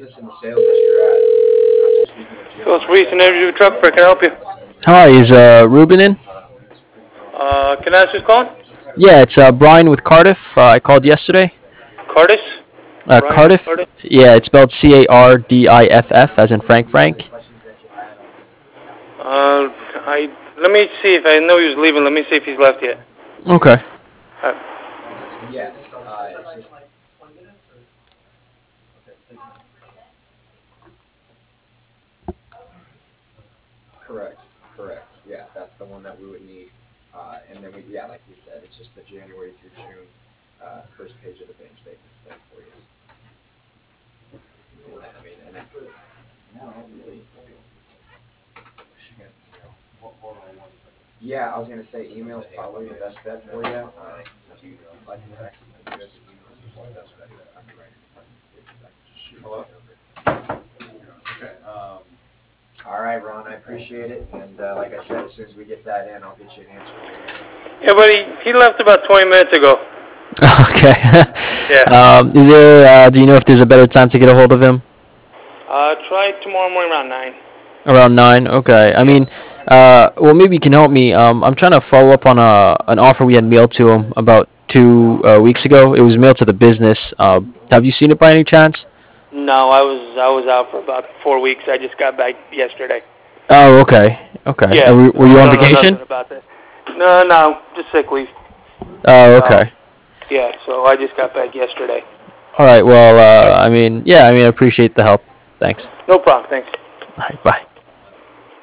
Phillips Reese, Energy Truck, where can I help you? Hi, is Ruben in? Can I ask who's calling? Yeah, it's Brian with Cardiff. I called yesterday. Cardis? Brian with Cardiff? Cardis? Yeah, it's spelled Cardiff, as in Frank Frank. Let me see if I know he was leaving. Let me see if he's left yet. Okay. Uh, yeah, but he left about 20 minutes ago. Okay. Yeah. Is there? Do you know if there's a better time to get a hold of him? Try tomorrow morning around 9. Around 9. Okay. I Yeah. mean, well, maybe you can help me. I'm trying to follow up on an offer we had mailed to him about 2 weeks ago. It was mailed to the business. Have you seen it by any chance? No, I was out for about 4 weeks. I just got back yesterday. Oh, okay. Okay. Yeah, Were so you I on don't know vacation? nothing about that. No, just sick leave. Oh, Um, okay. yeah, so I just got back yesterday. All right. Well, All right. I mean, yeah. I mean, I appreciate the help. Thanks. No problem. Thanks.